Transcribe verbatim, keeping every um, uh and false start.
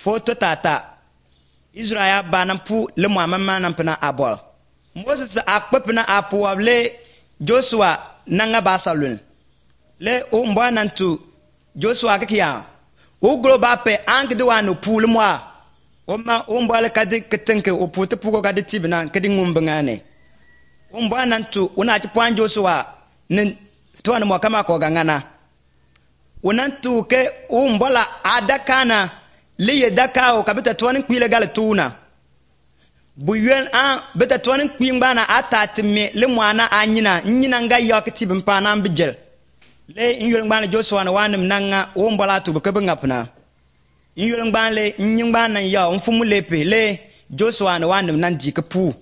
foto tata Israel banam pu le muamama nam pena abol Moses akpepna apuable Joshua nanga basalun le o mbwa nantu Joshua kiya o globa pe ank de wanu pu le moi o ma o mbwa le kadi ketenke o putu puko kadi tibna kadi ngumbangane o mbwa nantu una ti pwan Joshua nen tuana mo kama ko gangana unantu ke o mbala adakana le yedaka o kabita tuana kwile gal tuna buyen an beta tonin kwimbana atati me le mwana anyina nyina nga yakti bimpana mbijel le nyul ngbana Joshua na wanim nanga o mbola tu be ngapna nyul ngbana le nyingbana ya mfumu lepe le Joshua na wanim nan dikapu